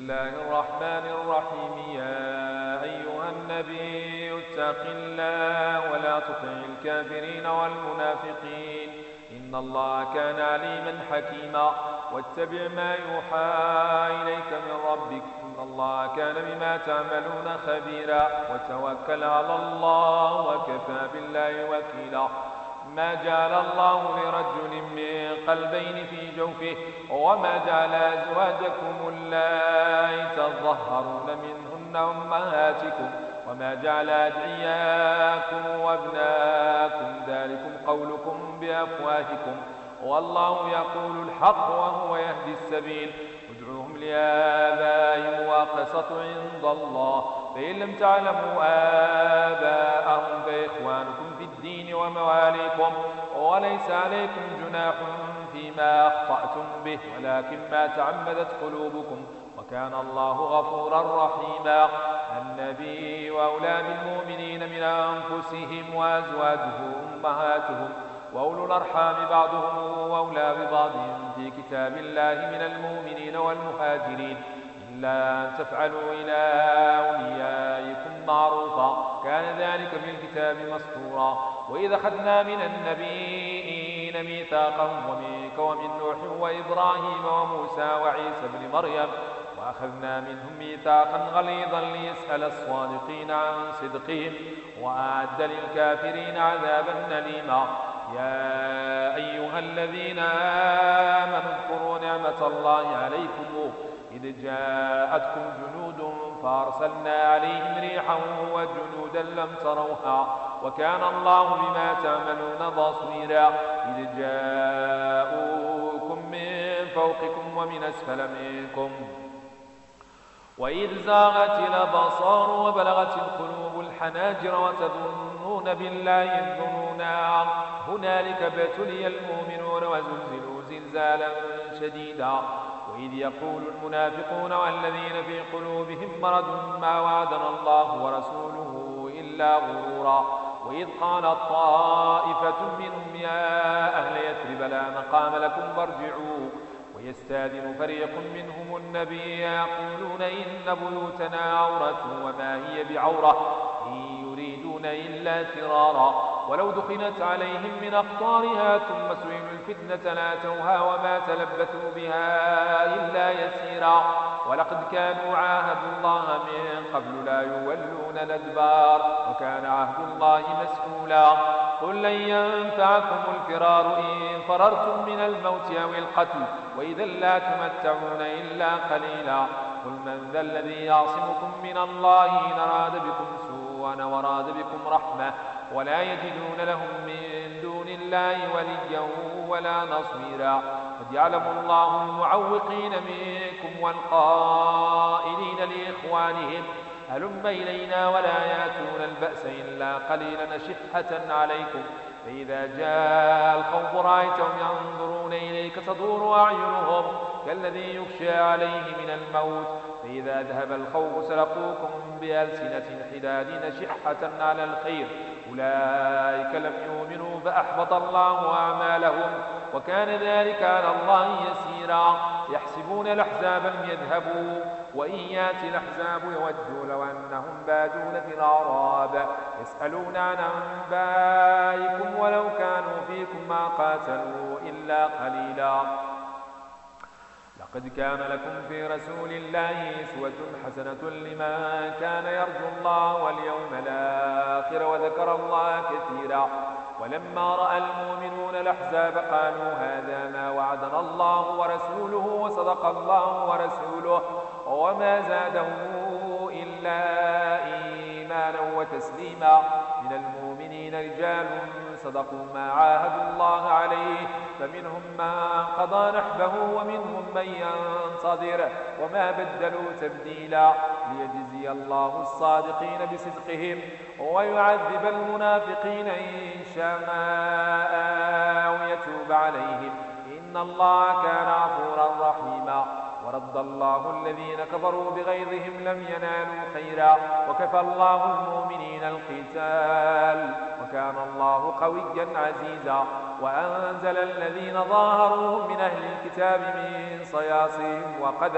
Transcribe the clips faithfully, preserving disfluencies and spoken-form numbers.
الله الرحمن الرحيم. يا أيها النبي اتق الله ولا تطع الكافرين والمنافقين إن الله كان عليما حكيما. واتبع ما يوحى إليك من ربك إن الله كان بما تعملون خبيرا. وتوكل على الله وكفى بالله وكيلا. ما جعل الله لرجل من قلبين في جوفه وما جعل أزواجكم اللائي تظهرون منهن أمهاتكم وما جعل أدعياكم وأبناءكم ذلكم قولكم بأفواهكم والله يقول الحق وهو يهدي السبيل. ادعوهم لآبائهم وأقسط عند الله فإن لم تعلموا آباءهم فإخوانكم في الدين ومواليكم وليس عليكم جناح فيما أخطأتم به ولكن ما تعمدت قلوبكم وكان الله غفورا رحيما. النبي وأولى بالمؤمنين من أنفسهم وأزواجه أمهاتهم وأولو الأرحام بعضهم وأولى ببعض في كتاب الله من المؤمنين والمهاجرين إلا أن تفعلوا إلى أوليائكم معروفا كان ذلك في الكتاب مسطورا. وإذا أخذنا من النبيين ميثاقهم ومنك ومن نوح وإبراهيم وموسى وعيسى بن مريم وأخذنا منهم ميثاقا غليظا ليسأل الصادقين عن صدقهم وأعد للكافرين عذابا أليما. يا أيها الذين آمنوا اذكروا نعمة الله عليكم إذ جاءتكم جنود فأرسلنا عليهم ريحا وجنودا لم تروها وكان الله بما تعملون بصيرا. إذ جاءوكم من فوقكم ومن أسفل منكم وإذ زاغت الأبصار وبلغت القلوب الحناجر وتظنون بالله الظنونا هنالك ابتلي المؤمنون وزلزلوا زلزالا شديدا. وإذ يقول المنافقون والذين في قلوبهم مرض ما وعدنا الله ورسوله إلا غرورا. وإذ قالت طائفة منهم يا أهل يثرب لا مقام لكم فارجعوا ويستأذن فريق منهم النبي يقولون إن بيوتنا عورة وما هي بعورة إن يريدون إلا فرارا ولو دخلت عليهم من أقطارها ثم سئلوا الفتنة لاتوها وما تلبثوا بها إلا يسيرا. ولقد كانوا عاهدوا الله من قبل لا يولون الأدبار وكان عهد الله مسئولا. قل لن ينفعكم الفرار إن فررتم من الموت أو القتل وإذا لا تمتعون إلا قليلا. قل من ذا الذي يعصمكم من الله إن أراد بكم سوءا وراد بكم رحمة ولا يجدون لهم من دون الله وليا ولا نصيرا. قد يعلم الله المعوقين منكم والقائلين لإخوانهم هلم إلينا ولا يأتون البأس إلا قليلا شحة عليكم فإذا جاء الخوف رأيتهم ينظرون إليك تدور أعينهم كالذي يخشى عليه من الموت فإذا ذهب الخوف سلقوكم بألسنة حداد شحة على الخير أولئك لم يؤمنوا فأحبط الله أعمالهم وكان ذلك على الله يسيرا. يحسبون الأحزاب لم يذهبوا وإن يأتي الأحزاب يودوا لو أنهم بادون في الأعراب يسألون عن أنبائكم ولو كانوا فيكم ما قاتلوا إلا قليلا. لقد كان لكم في رسول الله أسوة حسنة لمن كان يرجو الله واليوم الآخر وذكر الله كثيرا. ولما رأى المؤمنون الأحزاب قالوا هذا ما وعدنا الله ورسوله وصدق الله ورسوله وما زادهم إلا إيمانا وتسليما. من المؤمنين رجال صدقوا ما عاهدوا الله عليه فمنهم من قضى نحبه ومنهم من ينتظر وما بدلوا تبديلا. ليجزي الله الصادقين بصدقهم ويعذب المنافقين إن شاء أو يتوب عليهم إن الله كان غفورا رحيما. ورد الله الذين كفروا بغيظهم لم ينالوا خيرا وكفى الله المؤمنين القتال وكان الله قويا عزيزا. وأنزل الذين ظاهروهم من أهل الكتاب من صياصهم وقذف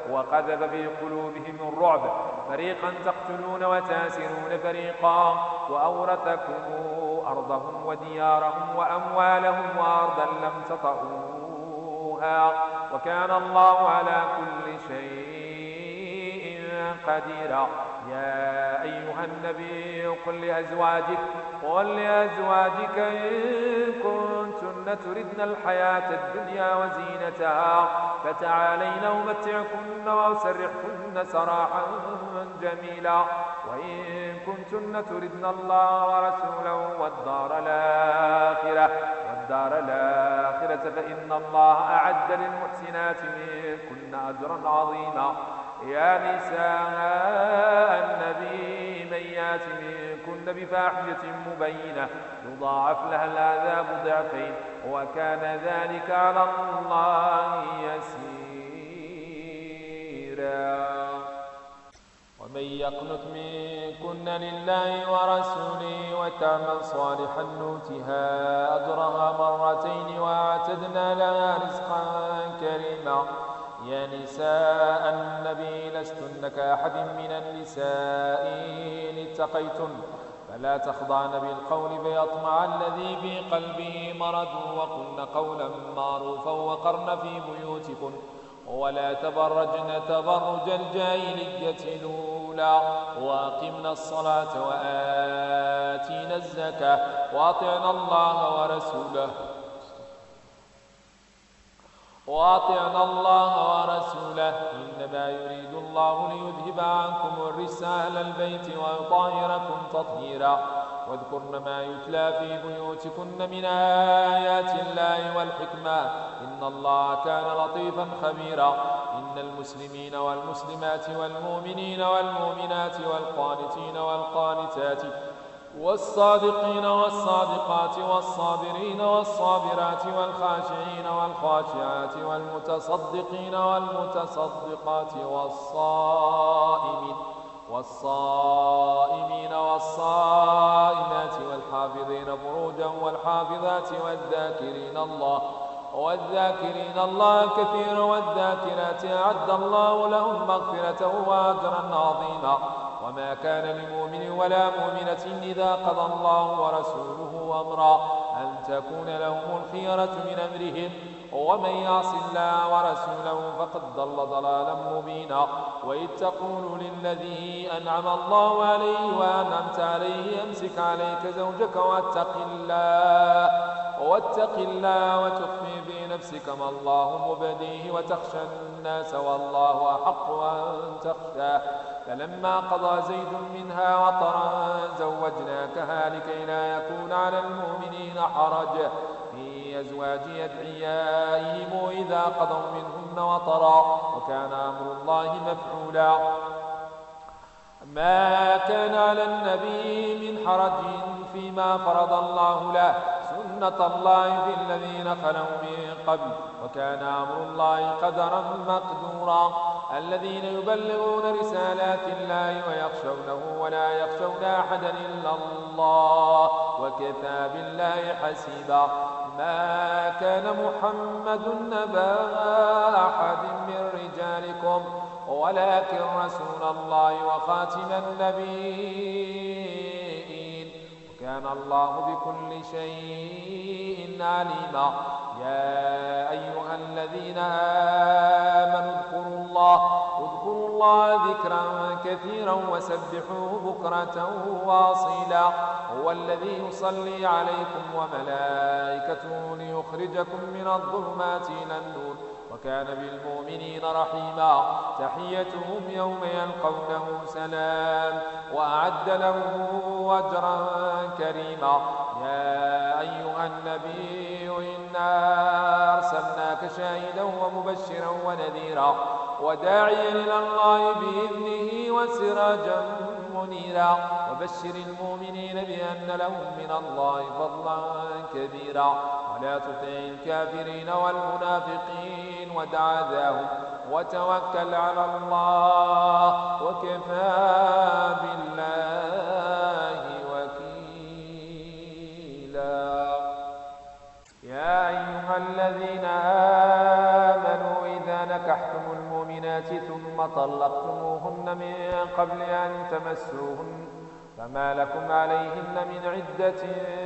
وقذف في قلوبهم الرعب فريقا تقتلون وتاسرون فريقا وأورثكم أرضهم وديارهم وأموالهم وأرضا لم تطئوها وكان الله على كل شيء قديرا. يا أيها النبي قل لأزواجك قل لأزواجك إن كنتن تردن الحياة الدنيا وزينتها فتعالين أمتعكن وأسرحكن سراحا جميلا وإن كنتن تردن الله ورسوله والدار الآخرة والدار الآخرة فإن الله أعد للمحسنات منكن أجرا عظيما. يا نساء النبي من يات منكن بفاحشة مبينة يضاعف لها العذاب ضعفين وكان ذلك على الله يسيرا. ومن يقنت منكن لله ورسوله وتعمل صالحا نؤتها أجرها مرتين وأعتدنا لها رزقا كريما. يا نساء النبي لستن كأحد من النساء إن اتقيتن فلا تخضعن بالقول فيطمع الذي في قلبه مرض وقلن قولا معروفا وقرن في بيوتكن ولا تبرجن تبرج الجاهلية الأولى وأقمنا الصلاة وآتينا الزكاة وأطعنا الله ورسوله وأطعنا الله ورسوله إنما يريد الله ليذهب عنكم الرجس أهل البيت ويطهركم تطهيرا. واذكرن ما يتلى في بيوتكن من آيات الله والحكمة إن الله كان لطيفا خبيرا. إن المسلمين والمسلمات والمؤمنين والمؤمنات والقانتين والقانتات والصادقين والصادقات والصابرين والصابرات والخاشعين والخاشعات والمتصدقين والمتصدقات والصائمين والصائمين والصائمات والحافظين فروجهم والحافظات والذاكرين الله والذاكرين الله كثيرا والذاكرات أعد الله لهم مغفرة وأجرا عظيما. وما كان لمؤمن ولا مؤمنة إذا قضى الله ورسوله أمرا أن تكون لهم الخيرة من أمرهم ومن يعص الله ورسوله فقد ضل ضلالا مبينا. وإذ تقول للذي أنعم الله عليه وأنعمت عليه أمسك عليك زوجك واتق الله واتق الله وتخفي في نفسك ما الله مبديه وتخشى الناس والله أحق أن تخشاه. فلما قضى زيد منها وطرا زوجناكها لكي لا يكون على المؤمنين حرج في أزواج أدعيائهم إذا قضوا منهن وطرا وكان أمر الله مفعولا. ما كان على النبي من حرج فيما فرض الله له سنة الله في الذين خلوا من قبل وكان أمر الله قدرا مقدورا. الذين يبلغون رسالات الله ويخشونه ولا يخشون أحدا إلا الله وكفى بالله حسيبا. ما كان محمد نبا أحد من رجالكم ولكن رسول الله وخاتم النبيين وكان الله بكل شيء عليما. يا أيها الذين آمنوا اذكروا الله اذكروا الله ذكرا كثيرا وسبحوه بكرة وأصيلا. هو الذي يصلي عليكم وملائكته ليخرجكم من الظلمات إلى النور وكان بالمؤمنين رحيما. تحيتهم يوم يلقونه سلام وأعد لهم أجرا كريما. يا أيها النبي إنا أرسلناك شاهدا ومبشرا ونذيرا وداعيا إلى الله بإذنه وسراجا منيرا. وبشر المؤمنين بأن لهم من الله فضلا كبيرا. ولا تطع الكافرين والمنافقين ودع ذاهم وتوكل على الله وكفى بالله وكيلا. يا أيها الذين آمنوا إذا نكحتم المؤمنات ثم طلقتموهن من قبل أن تمسوهن فما لكم عليهن من عدة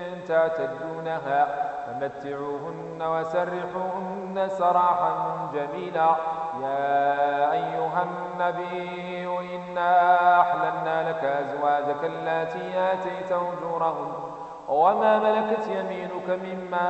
تعتدونها فمتعوهن وسرحوهن سراحا جميلا. يا أيها النبي إنا أحللنا لك أزواجك اللاتي آتيت أجورهن وما ملكت يمينك مما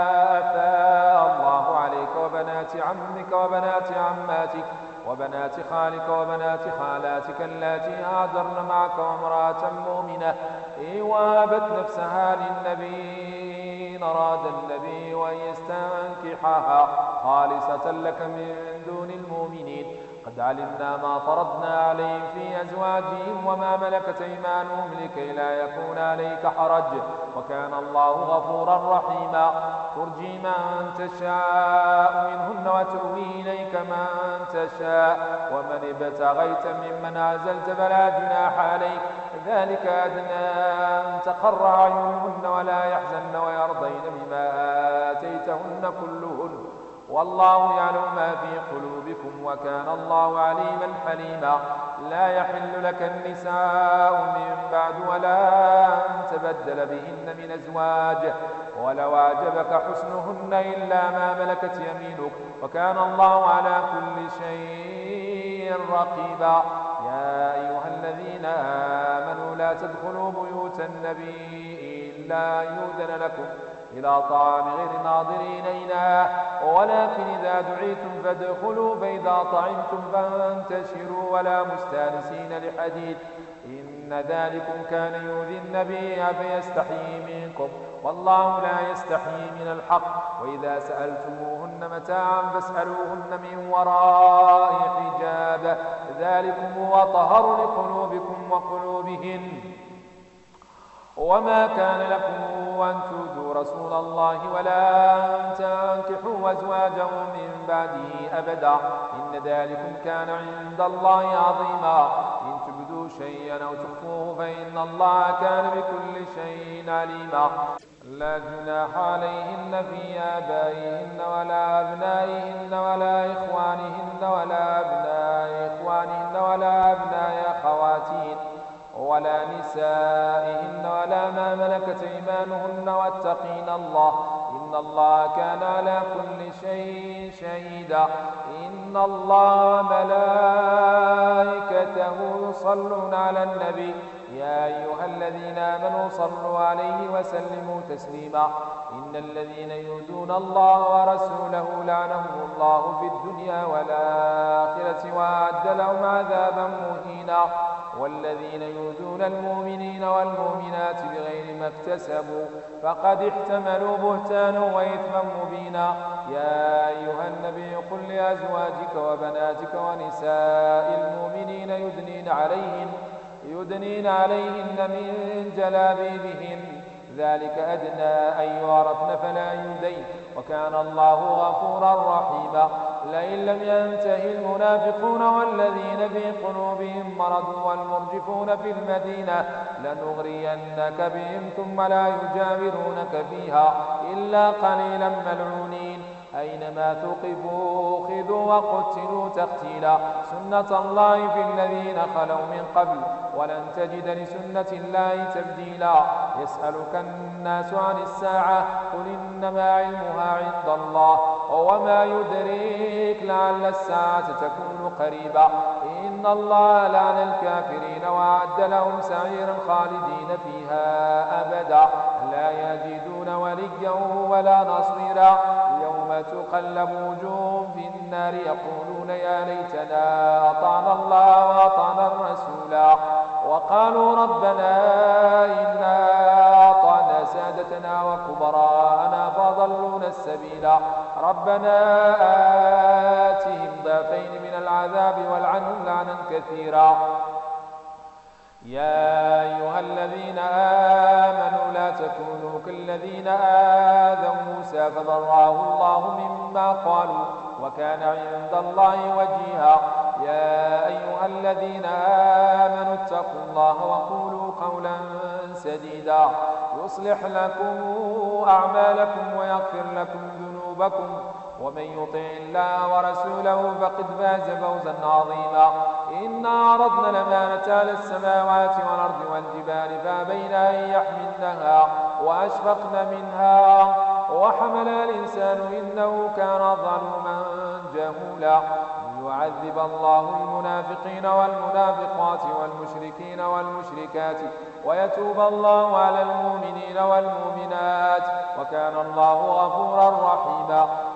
أفاء الله عليك وبنات عمك وبنات عماتك وبنات خالك وبنات خالاتك اللاتي هاجرن معك وامرأة مؤمنة إن وهبت نفسها للنبي إن أراد النبي أن يستنكحها خالصة لك من دون المؤمنين قد علمنا ما فرضنا عليهم في أزواجهم وما ملكت أيمانهم لكي لا يكون عليك حرج وكان الله غفورا رحيما. ترجي من تشاء منهن وتؤوي إليك من تشاء ومن ابتغيت ممن عزلت فلا جناح عليك ذلك أدنى أن تقر أعينهن ولا يحزن ويرضين بما آتيتهن كلهن والله يعلم ما في قلوبكم وكان الله عليما حليما. لا يحل لك النساء من بعد ولا أن تبدل بهن من أزواج ولو أعجبك حسنهن إلا ما ملكت يمينك وكان الله على كل شيء رقيبا. يا أيها الذين آمنوا لا تدخلوا بيوت النبي إلا يؤذن لكم إلى طعام غير ناظرين إناه ولكن إذا دعيتم فادخلوا فإذا طعمتم فانتشروا ولا مستانسين لحديث إن ذلكم كان يؤذي النبي فيستحيي منكم والله لا يستحيي من الحق. وإذا سألتموهن متاعا فاسألوهن من وراء حجاب ذلكم هو طهر لقلوبكم وقلوبهن. وما كان لكم أن تؤذوا رسول الله ولا أن تنكحوا أزواجه من بعده أبدا إن ذلكم كان عند الله عظيما. إن تبدوا شيئا أو تخفوه فإن الله كان بكل شيء عليما. لا جناح عليهن في آبائهن ولا أبنائهن ولا إخوانهن ولا أبناء إخوانهن ولا أبناء أخواتهن ولا نسائهن ولا ما ملكت أيمانهن واتقين الله إن الله كان على كل شيء شهيدا. إن الله ملائكته يصلون على النبي يا أيها الذين آمنوا صلوا عليه وسلموا تسليما. إن الذين يؤذون الله ورسوله لعنهم الله في الدنيا والآخرة وأعد لهم عذابا مهينا. والذين يؤذون المؤمنين والمؤمنات بغير ما اكتسبوا فقد احتملوا بهتانا وإثما مبينا. يا أيها النبي قل لأزواجك وبناتك ونساء المؤمنين يدنين عليهن يدنين عليهن من جلابيبهن ذلك أدنى أن يعرفن فلا يؤذين وكان الله غفورا رحيما. لئن لم ينته المنافقون والذين في قلوبهم مرض والمرجفون في المدينة لنغرينك بهم ثم لا يجاورونك فيها إلا قليلا ملعونين أينما ثقفوا أخذوا وقتلوا تقتيلا. سنة الله في الذين خلوا من قبل ولن تجد لسنة الله تبديلا. يسألك الناس عن الساعة قل إنما علمها عند الله وما يدريك لعل الساعة تكون قريبا. إن الله لعن الكافرين وأعد لهم سعيرا خالدين فيها أبدا لا يجدون وليا ولا نصيرا. يوم تقلب وجوههم في النار يقولون يا ليتنا أطعنا الله وأطعنا الرسولا وقالوا ربنا إنا أطعنا سادتنا وكبراءنا فضلونا السبيلا. ربنا آتهم ضعفين من العذاب والعنهم لعنا كثيرا. يا أيها الذين آمنوا لا تكونوا كالذين آذوا موسى فبرأه الله مما قالوا وكان عند الله وجيها. يا أيها الذين آمنوا اتقوا الله وقولوا قولا سديدا يصلح لكم أعمالكم ويغفر لكم ذنوبكم ومن يطع الله ورسوله فقد فاز فوزا عظيما. إنا عرضنا الأمانة على السماوات والأرض والجبال فأبين أن يحملنها وأشفقن منها وحملها الإنسان إنه كان ظلوما جهولا ليعذب الله المنافقين والمنافقات والمشركين والمشركات ويتوب الله على المؤمنين والمؤمنات وكان الله غفورا رحيما.